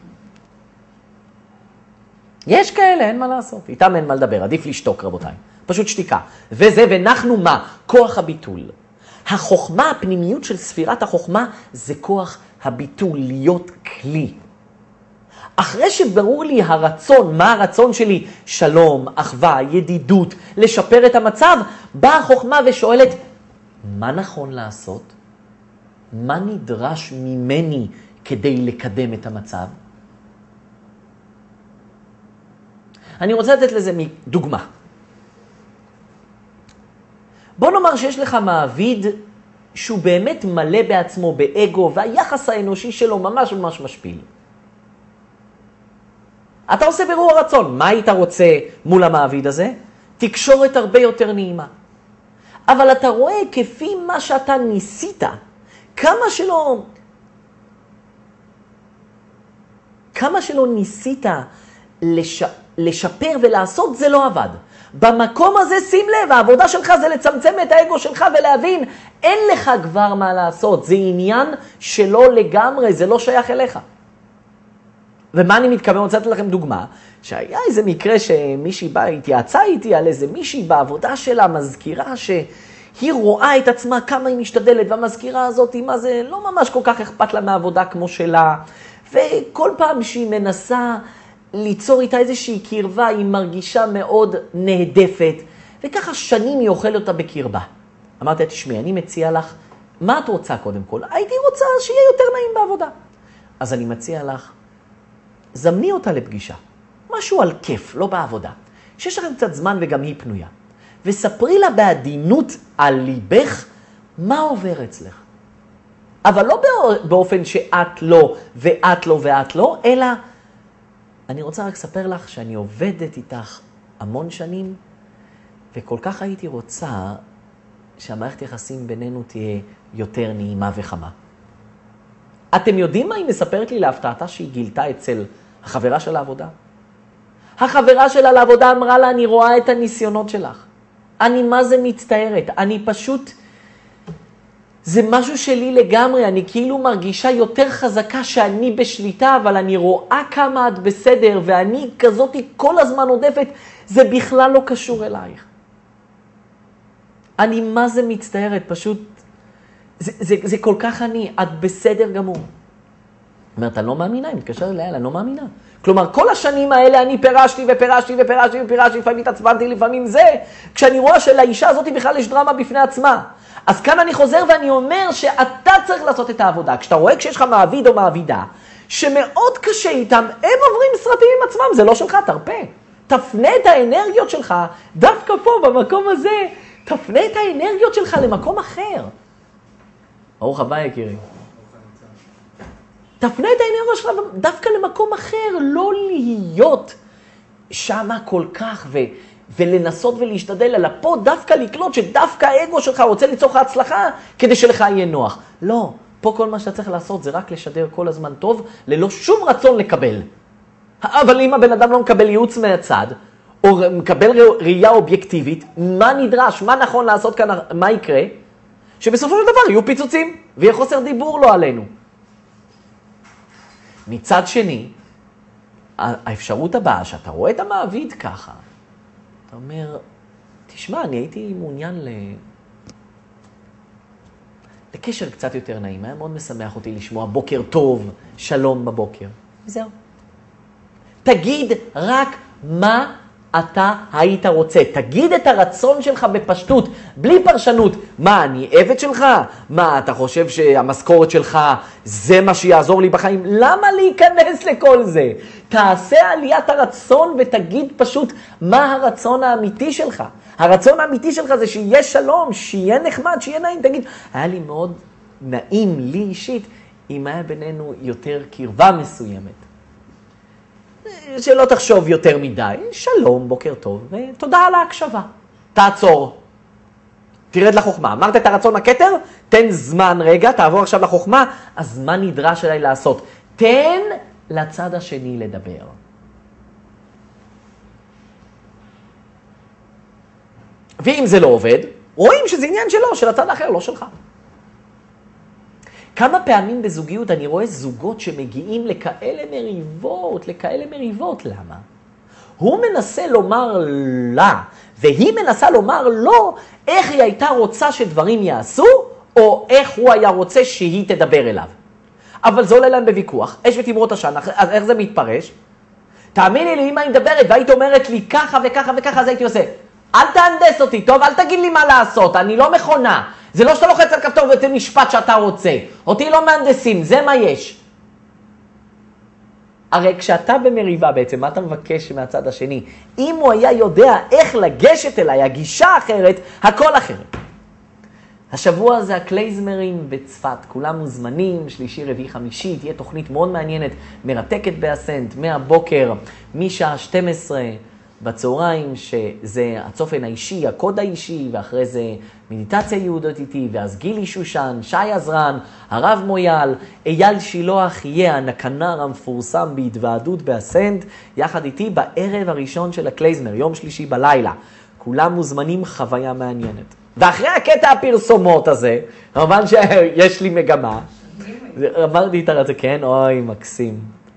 יש כאלה, אין מה לעשות. איתם אין מה לדבר, עדיף לשתוק רבותיי. פשוט שתיקה. וזה ונחנו מה? כוח הביטול. החוכמה, הפנימיות של ספירת החוכמה, זה כוח הביטול, להיות כלי. אחרי שברור לי הרצון, מה הרצון שלי? שלום, אחווה, ידידות, לשפר את המצב, באה החוכמה ושואלת, מה נכון לעשות? מה נדרש ממני כדי לקדם את המצב? אני רוצה לתת לזה דוגמה. בוא נאמר שיש לך מעביד שהוא באמת מלא בעצמו באגו, והיחס האנושי שלו ממש ממש משפיל. אתה עושה בירור הרצון. מה היית רוצה מול המעביד הזה? תקשורת הרבה יותר נעימה. אבל אתה רואה כפי מה שאתה ניסית, כמה שלא ניסית לשפר ולעשות, זה לא עבד. במקום הזה שים לב, העבודה שלך זה לצמצם את האגו שלך ולהבין, אין לך כבר מה לעשות, זה עניין שלא לגמרי, זה לא שייך אליך. ומה אני מתכוון? רוצה לתת לכם דוגמה, שהיה איזה מקרה שמישהי באה, התייעצה איתי על איזה מישהי בעבודה שלה, מזכירה שהיא רואה את עצמה כמה היא משתדלת, והמזכירה הזאת, מה זה לא ממש כל כך אכפת לה מהעבודה כמו שלה, וכל פעם שהיא מנסה ליצור איתה איזושהי קרבה, היא מרגישה מאוד נהדפת, וככה שנים היא אוכלת אותה בקרבה. אמרתי, תשמעי, אני מציע לך, מה את רוצה קודם כל? הייתי רוצה שיהיה יותר נעים בעבודה. אז אני מציע לך, זמני אותה לפגישה. משהו על כיף, לא בעבודה. שיש לכם קצת זמן וגם היא פנויה. וספרי לה בעדינות על ליבך מה עובר אצלך. אבל לא באופן שאת לא ואת לא ואת לא, אלא אני רוצה רק לספר לך שאני עובדת איתך המון שנים, וכל כך הייתי רוצה שהמערכת יחסים בינינו תהיה יותר נעימה וחמה. אתם יודעים מה היא מספרת לי להפתעתה שהיא גילתה אצל החברה של העבודה? החברה שלה לעבודה אמרה לה, אני רואה את הניסיונות שלך. אני מה זה מצטערת, אני פשוט, זה משהו שלי לגמרי, אני כאילו מרגישה יותר חזקה שאני בשליטה, אבל אני רואה כמה את בסדר, ואני כזאת כל הזמן עודפת, זה בכלל לא קשור אלייך. אני מה זה מצטערת, פשוט, זה כל כך את בסדר גמור. אומרת, אני לא מאמינה, היא מתקשרת אליה, אני לא מאמינה. כלומר, כל השנים האלה אני פירשתי, לפעמים התעצבנתי, לפעמים זה, כשאני רואה שלאישה הזאת בכלל יש דרמה בפני עצמה. אז כאן אני חוזר ואני אומר שאתה צריך לעשות את העבודה. כשאתה רואה כשיש לך מעביד או מעבידה, שמאוד קשה איתם, הם עוברים סרטים עם עצמם, זה לא שלך, תרפה. תפנה את האנרגיות שלך, דווקא פה, במקום הזה, תפנה את האנרגיות שלך למקום אחר. ברוך הבא, יקירי. תפנה את האנרגיות שלך דווקא למקום אחר, לא להיות שמה כל כך ולנסות ולהשתדל, אלא פה דווקא לקלוט שדווקא האגו שלך רוצה ליצור לך הצלחה כדי שלך יהיה נוח. לא, פה כל מה שאתה צריך לעשות זה רק לשדר כל הזמן טוב, ללא שום רצון לקבל. אבל אם הבן אדם לא מקבל ייעוץ מהצד, או מקבל ראייה אובייקטיבית, מה נדרש, מה נכון לעשות כאן, מה יקרה? שבסופו של דבר יהיו פיצוצים, ויהיה חוסר דיבור לא עלינו. מצד שני, האפשרות הבאה, שאתה רואה את המעביד ככה, אתה אומר, תשמע, אני הייתי מעוניין לקשר קצת יותר נעים. היה מאוד משמח אותי לשמוע בוקר טוב, שלום בבוקר. וזהו. תגיד רק מה אתה היית רוצה. תגיד את הרצון שלך בפשטות, בלי פרשנות. מה, אני עבד שלך? מה, אתה חושב שהמשכורת שלך זה מה שיעזור לי בחיים? למה להיכנס לכל זה? תעשה עליית הרצון ותגיד פשוט מה הרצון האמיתי שלך. הרצון האמיתי שלך זה שיהיה שלום, שיהיה נחמד, שיהיה נעים. תגיד, היה לי מאוד נעים, לי אישית, אם היה בינינו יותר קרבה מסוימת. שלא תחשוב יותר מדי, שלום, בוקר טוב, ותודה על ההקשבה. תעצור. תרד לחוכמה. אמרת את הרצון הכתר? תן זמן רגע, תעבור עכשיו לחוכמה, אז מה נדרש עליי לעשות? תן לצד השני לדבר. ואם זה לא עובד, רואים שזה עניין שלו, של הצד האחר, לא שלך. כמה פעמים בזוגיות אני רואה זוגות שמגיעים לכאלה מריבות, למה? הוא מנסה לומר לה, והיא מנסה לומר לו, איך היא הייתה רוצה שדברים יעשו, או איך הוא היה רוצה שהיא תדבר אליו. אבל זה עולה להם בוויכוח, אש ותמרות עשן, אז איך זה מתפרש? תאמיני לי, אם אני מדברת והיית אומרת לי ככה וככה וככה, אז הייתי עושה, אל תהנדס אותי, טוב, אל תגיד לי מה לעשות, אני לא מכונה. זה לא שאתה לוחץ על כפתור וזה משפט שאתה רוצה. אותי לא מהנדסים, זה מה יש. הרי כשאתה במריבה בעצם, מה אתה מבקש מהצד השני? אם הוא היה יודע איך לגשת אליי, הגישה אחרת, הכל אחרת. השבוע הזה הקלייזמרים בצפת, כולם מוזמנים, שלישי, רביעי, חמישי, תהיה תוכנית מאוד מעניינת, מרתקת באסנט, מהבוקר, משעה 12, בצהריים, שזה הצופן האישי, הקוד האישי, ואחרי זה מדיטציה יהודית איתי, ואז גילי שושן, שי עזרן, הרב מויאל, אייל שילוח יהיה הנקנר המפורסם בהתוועדות באסנד, יחד איתי בערב הראשון של הקלייזמר, יום שלישי בלילה. כולם מוזמנים, חוויה מעניינת. ואחרי הקטע הפרסומות הזה, כמובן שיש לי מגמה, אמרתי את זה, כן, אוי, מקסים.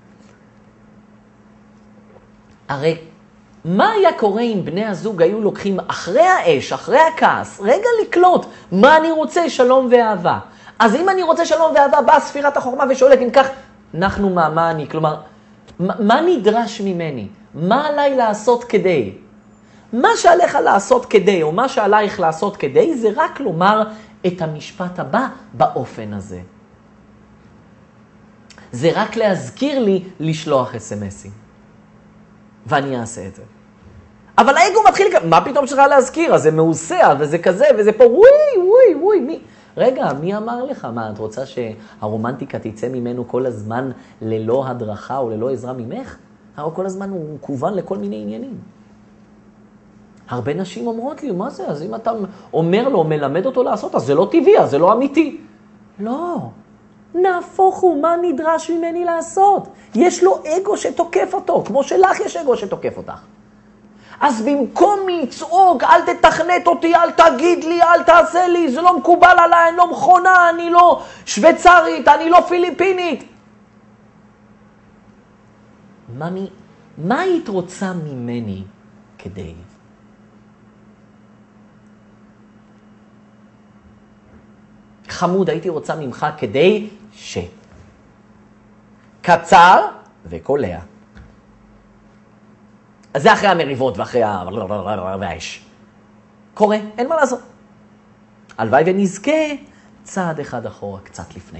הרי מה היה קורה אם בני הזוג היו לוקחים אחרי האש, אחרי הכעס, רגע לקלוט מה אני רוצה, שלום ואהבה. אז אם אני רוצה שלום ואהבה, באה ספירת החוכמה ושואלת, אם כך, אנחנו מה אני, כלומר, מה נדרש ממני? מה עליי לעשות כדי? מה שעליך לעשות כדי, או מה שעלייך לעשות כדי, זה רק לומר את המשפט הבא באופן הזה. זה רק להזכיר לי לשלוח אס-אמסים. ואני אעשה את זה. אבל האגו מתחיל, מה פתאום שצריך להזכיר? אז זה מעושה, וזה כזה, וזה פה, ווי, מי? רגע, מי אמר לך? מה, את רוצה שהרומנטיקה תצא ממנו כל הזמן ללא הדרכה או ללא עזרה ממך? הרי כל הזמן הוא מכוון לכל מיני עניינים. הרבה נשים אומרות לי, מה זה? אז אם אתה אומר לו, מלמד אותו לעשות, אז זה לא טבעי, אז זה לא אמיתי. לא. נהפוך הוא, מה נדרש ממני לעשות? יש לו אגו שתוקף אותו, כמו שלך יש אגו שתוקף אותך. אז במקום לצעוק, אל תתכנת אותי, אל תגיד לי, אל תעשה לי, זה לא מקובל עליי, אני לא מכונה, אני לא שוויצרית, אני לא פיליפינית. מה היית רוצה ממני כדי? חמוד, הייתי רוצה ממך כדי קצר וקולע. אז זה אחרי המריבות ואחרי והאש. קורה, אין מה לעשות. הלוואי ונזכה צעד אחד אחורה, קצת לפני.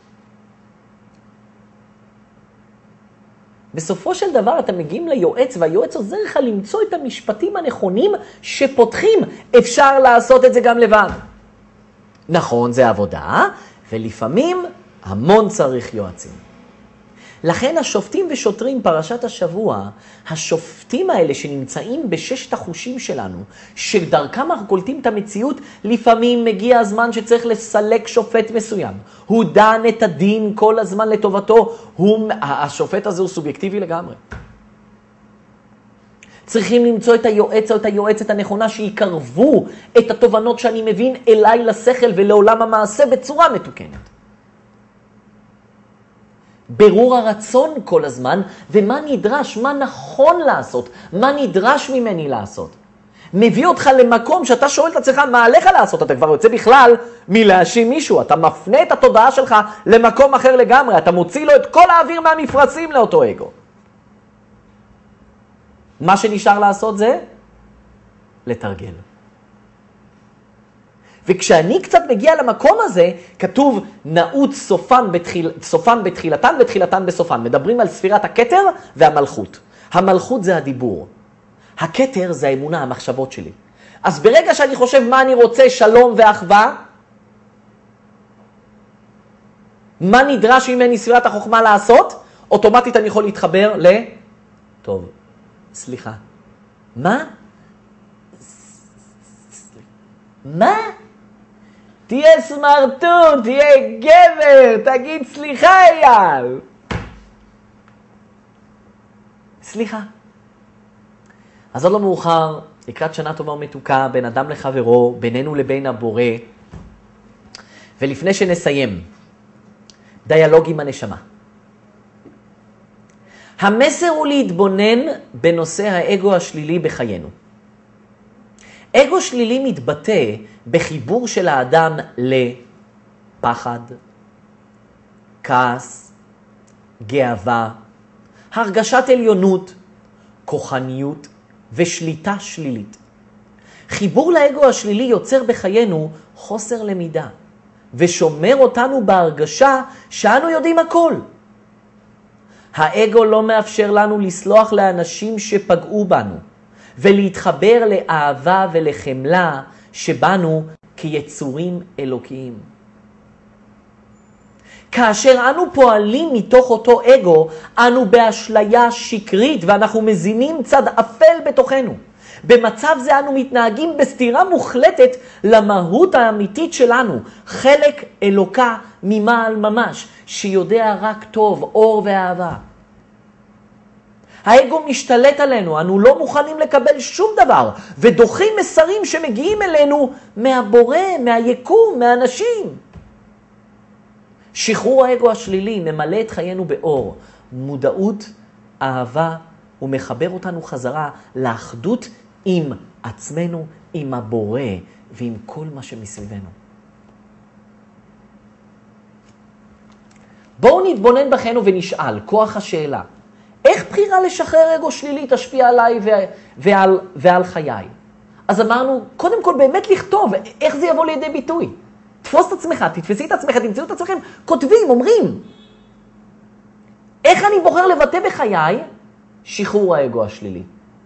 בסופו של דבר אתם מגיעים ליועץ, והיועץ עוזר לך למצוא את המשפטים הנכונים שפותחים. אפשר לעשות את זה גם לבד. נכון, זה עבודה, ולפעמים המון צריך יועצים. לכן השופטים ושוטרים, פרשת השבוע, השופטים האלה שנמצאים בששת החושים שלנו, שדרכם אנחנו קולטים את המציאות, לפעמים מגיע הזמן שצריך לסלק שופט מסוים. הוא דן את הדין כל הזמן לטובתו, השופט הזה הוא סובייקטיבי לגמרי. צריכים למצוא את היועץ או את היועצת הנכונה שיקרבו את התובנות שאני מבין אליי לשכל ולעולם המעשה בצורה מתוקנת. ברור הרצון כל הזמן, ומה נדרש, מה נכון לעשות, מה נדרש ממני לעשות. מביא אותך למקום שאתה שואל את עצמך מה עליך לעשות, אתה כבר יוצא בכלל מלהאשים מישהו, אתה מפנה את התודעה שלך למקום אחר לגמרי, אתה מוציא לו את כל האוויר מהמפרשים לאותו אגו. מה שנשאר לעשות זה לתרגל. וכשאני קצת מגיע למקום הזה, כתוב נעוץ סופן בתחילתן ותחילתן בסופן. מדברים על ספירת הכתר והמלכות. המלכות זה הדיבור. הכתר זה האמונה, המחשבות שלי. אז ברגע שאני חושב מה אני רוצה, שלום ואחווה, מה נדרש ממני ספירת החוכמה לעשות? אוטומטית אני יכול להתחבר טוב, סליחה. מה? מה? תהיה סמרטוט, תהיה גבר, תגיד סליחה אייל. סליחה. אז עוד לא מאוחר, לקראת שנה טובה ומתוקה, בין אדם לחברו, בינינו לבין הבורא. ולפני שנסיים, דיאלוג עם הנשמה. המסר הוא להתבונן בנושא האגו השלילי בחיינו. אגו שלילי מתבטא בחיבור של האדם לפחד, כעס, גאווה, הרגשת עליונות, כוחניות ושליטה שלילית. חיבור לאגו השלילי יוצר בחיינו חוסר למידה, ושומר אותנו בהרגשה שאנו יודעים הכל. האגו לא מאפשר לנו לסלוח לאנשים שפגעו בנו, ולהתחבר לאהבה ולחמלה שבנו כיצורים אלוקיים. כאשר אנו פועלים מתוך אותו אגו, אנו באשליה שקרית ואנחנו מזינים צד אפל בתוכנו. במצב זה אנו מתנהגים בסתירה מוחלטת למהות האמיתית שלנו, חלק אלוקה ממעל ממש, שיודע רק טוב, אור ואהבה. האגו משתלט עלינו, אנו לא מוכנים לקבל שום דבר, ודוחים מסרים שמגיעים אלינו מהבורא, מהיקום, מהאנשים. שחרור האגו השלילי ממלא את חיינו באור, מודעות, אהבה, ומחבר אותנו חזרה לאחדות עם עצמנו, עם הבורא ועם כל מה שמסביבנו. בואו נתבונן בכנו ונשאל, כוח השאלה, איך בחירה לשחרר אגו שלילי תשפיע עליי ועל חיי? אז אמרנו, קודם כל באמת לכתוב, איך זה יבוא לידי ביטוי? תפוס את עצמך, תתפסי את עצמך, תמצאו את עצמכם, כותבים, אומרים. איך אני בוחר לבטא בחיי שחרור האגו השלילי?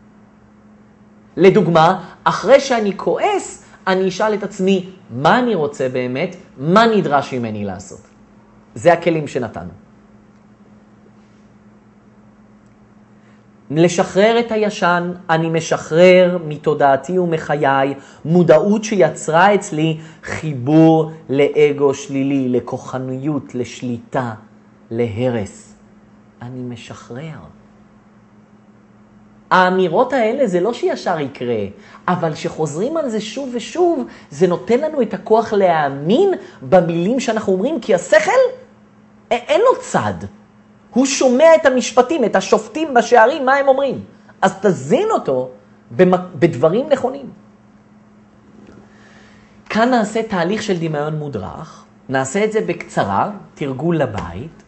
לדוגמה, אחרי שאני כועס, אני אשאל את עצמי מה אני רוצה באמת, מה נדרש ממני לעשות. זה הכלים שנתנו. לשחרר את הישן, אני משחרר מתודעתי ומחיי מודעות שיצרה אצלי חיבור לאגו שלילי, לכוחניות, לשליטה, להרס. אני משחרר. האמירות האלה זה לא שישר יקרה, אבל שחוזרים על זה שוב ושוב, זה נותן לנו את הכוח להאמין במילים שאנחנו אומרים, כי השכל אין לו צד. הוא שומע את המשפטים, את השופטים בשערים, מה הם אומרים. אז תזין אותו בדברים נכונים. כאן נעשה תהליך של דמיון מודרך. נעשה את זה בקצרה, תרגול לבית.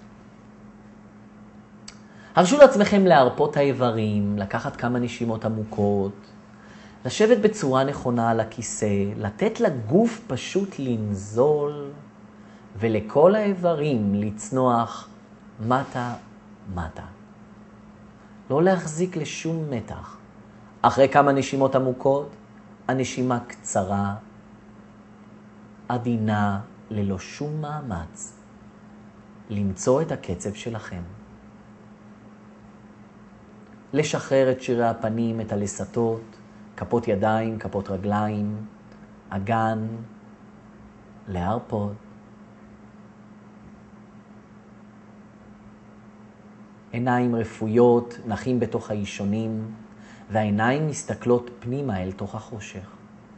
הרשו לעצמכם להרפות האיברים, לקחת כמה נשימות עמוקות, לשבת בצורה נכונה על הכיסא, לתת לגוף פשוט לנזול, ולכל האיברים לצנוח מטה מטה. לא להחזיק לשום מתח. אחרי כמה נשימות עמוקות, הנשימה קצרה, עדינה, ללא שום מאמץ. למצוא את הקצב שלכם. לשחרר את שירי הפנים, את הלסתות, כפות ידיים, כפות רגליים, אגן, להרפות. עיניים רפויות, נחים בתוך האישונים, והעיניים מסתכלות פנימה אל תוך החושך.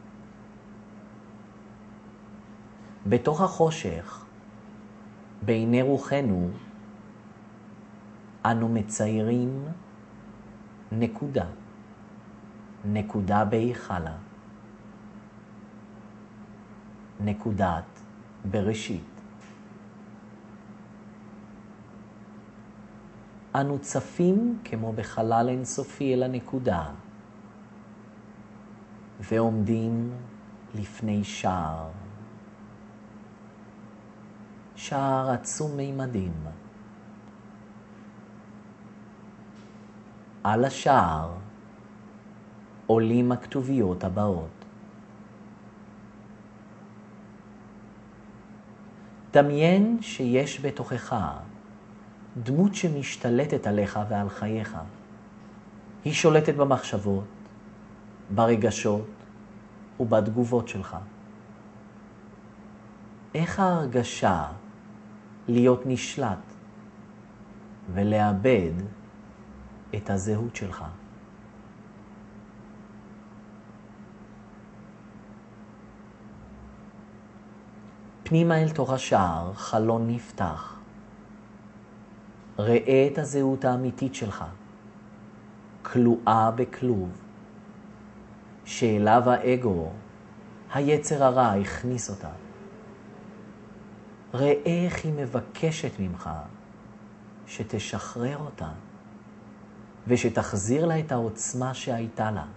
בתוך החושך, בעיני רוחנו, אנו מציירים נקודה. נקודה בהיכלה. נקודת בראשית. אנו צפים כמו בחלל אינסופי אל הנקודה, ועומדים לפני שער. שער עצום מימדים. על השער עולים הכתוביות הבאות. דמיין שיש בתוכך דמות שמשתלטת עליך ועל חייך. היא שולטת במחשבות, ברגשות ובתגובות שלך. איך ההרגשה להיות נשלט ולאבד את הזהות שלך? פנימה אל תוך השער, חלון נפתח. ראה את הזהות האמיתית שלך, כלואה בכלוב, שאליו האגו, היצר הרע, הכניס אותה. ראה איך היא מבקשת ממך שתשחרר אותה, ושתחזיר לה את העוצמה שהייתה לה.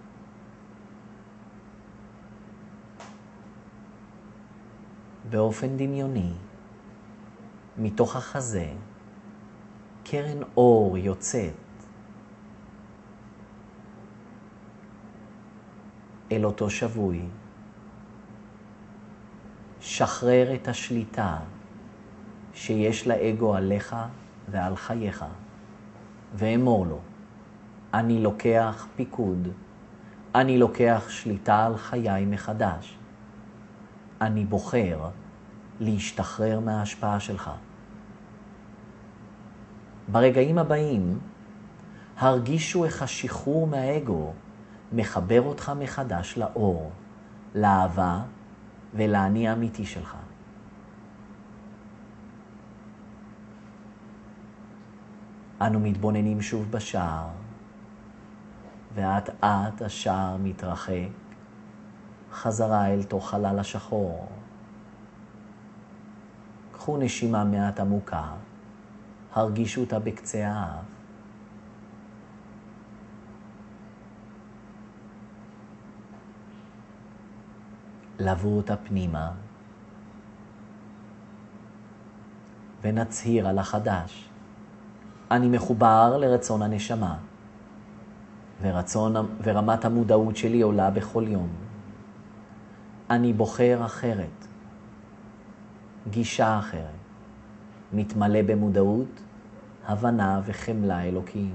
באופן דמיוני, מתוך החזה, קרן אור יוצאת אל אותו שבוי. שחרר את השליטה שיש לאגו עליך ועל חייך, ואמור לו, אני לוקח פיקוד, אני לוקח שליטה על חיי מחדש. אני בוחר להשתחרר מההשפעה שלך. ברגעים הבאים, הרגישו איך השחרור מהאגו מחבר אותך מחדש לאור, לאהבה ולאני האמיתי שלך. אנו מתבוננים שוב בשער, ואט אט השער מתרחק חזרה אל תוך חלל השחור. קחו נשימה מעט עמוקה, הרגישו אותה בקצה האף. לבו אותה פנימה, ונצהיר על החדש. אני מחובר לרצון הנשמה, ורמת המודעות שלי עולה בכל יום. אני בוחר אחרת, גישה אחרת, מתמלא במודעות, הבנה וחמלה אלוקיים.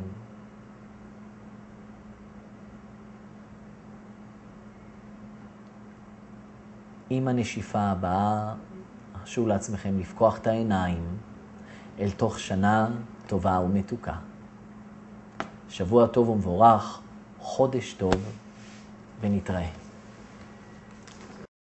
עם הנשיפה הבאה, הרשו לעצמכם לפקוח את העיניים אל תוך שנה טובה ומתוקה. שבוע טוב ומבורך, חודש טוב, ונתראה.